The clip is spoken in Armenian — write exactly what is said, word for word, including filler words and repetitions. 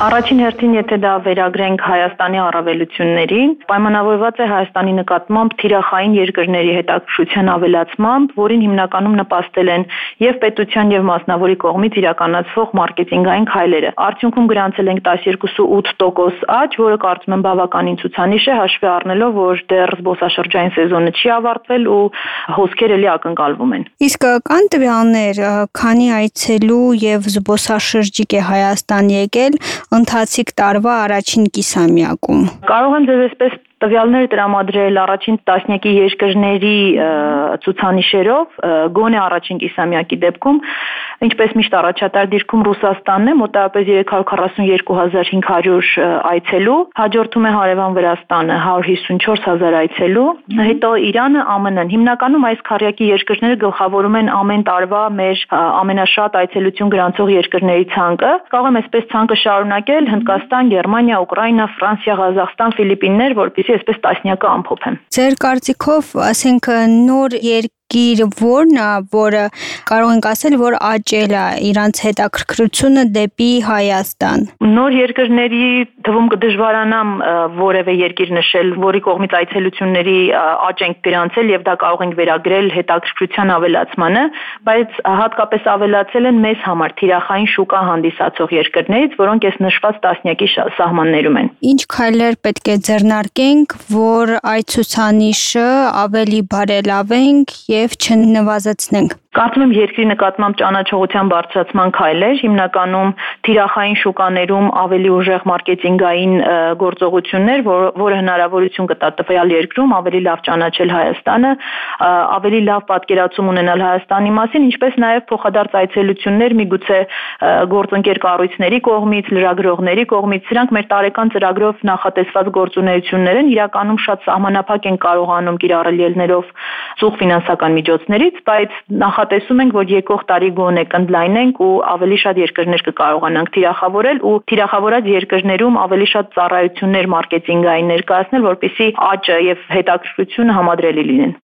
Առաջին հերթին, եթե դա վերագրենք Հայաստանի առավելություններին, պայմանավորված է Հայաստանի նկատմամբ թիրախային երկրների հետաքրքրության ավելացմամբ, որին հիմնականում նպաստել են եւ պետության եւ մասնավորի կողմից իրականացվող մարքեթինգային քայլերը։ Արդյունքում գրանցել ենք տասներկու կόμma ութ տոկոս աճ, որը կարծում եմ բավականին ցուցանիշ է, հաշվի առնելով, որ դեռ զբոսաշրջային սեզոնը չի ավարտվել ու հոսքեր էլի ակնկալվում են։ Իսկ կան տվյալներ, քանի այցելու եւ զբոսաշրջիկ է Հայաստան եկել ընթացիկ տարվա առաջին կիսամյակում։ Կարող եմ ձեզ այսպես տվյալներ տրամադրել առաջին տասնյակի երկրների ցուցանիշերով, գոնե առաջին կիսամյակի դեպքում, ինչպես միշտ առաջատար դիրքում Ռուսաստանն է, մոտավորապես երեք հարյուր քառասունյոթ հազար հինգ հարյուր այցելու, հաջորդում է հարևան Վրաստանը հարյուր հիսունչորս հազար այցելու, հետո Իրանը, ԱՄՆ-ն։ Հիմնականում այս քառյակի երկրները գլխավորում են ամեն տարվա մեր ամենաշատ այցելություն գրանցող երկրների ցանկը։ Կարող եմ այսպես ցանկը շարունակել՝ Հնդկաստան, Գերմանիա, Ուկրաինա, Ֆրանսիա, Ղազախստան, Ֆիլիպիններ, որպեսզի այսպես տասնյակը ամփոփեմ։ Ձեր կարծիքով, ասենք նոր երկիր որն է, որը կարող ենք ասել, որ աճել է իրանց հետաքրքրությունը դեպի Հայաստան։ Նոր երկրների թվում կդժվարանամ որևէ երկիր նշել, որի կողմից այցելությունների աճ ենք գրանցել եւ դա կարող ենք վերագրել հետաքրքրության ավելացմանը, բայց հատկապես ավելացել են մեզ համար թիրախային շուկա հանդիսացող երկրներից, որոնք այս նշված տասնյակի սահմաններում են։ Ինչ քայլեր պետք է ձեռնարկենք, որ այդ ցուցանիշը ավելի բարելավենք եւ չնվազեցնենք։ Կարծում եմ երկրի նկատմամբ ճանաչողության բարձրացման քայլեր, հիմնականում թիրախային շուկաներում ավելի ուժեղ մարքեթինգային գործողություններ, որ, որը հնարավորություն կտա տվյալ երկրում ավելի լավ ճանաչել Հայաստանը, ավելի լավ պատկերացում ունենալ Հայաստանի մասին, ինչպես նաև փոխադարձ այցելություններ միգուցե գործընկեր կառույցների կողմից, լրագրողների կողմից, սրանք մեր տարեկան ծրագրով նախատեսված գործունեություններ են, իրականում շատ սահմանափակ են կարողանում կիրառել ելներով ծուղ ֆինանսական միջոցներից, բայց նախատեսում ենք, որ եկող տարի գոնե կընդլայնենք ու ավելի շատ երկրներ կկարողանանք թիրախավորել ու թիրախավորած երկրներում ավելի շատ ծառայություններ մարքեթինգային ներկայացնել, որպեսզի աճը եւ հետաքրքրությունը համադրելի լինեն։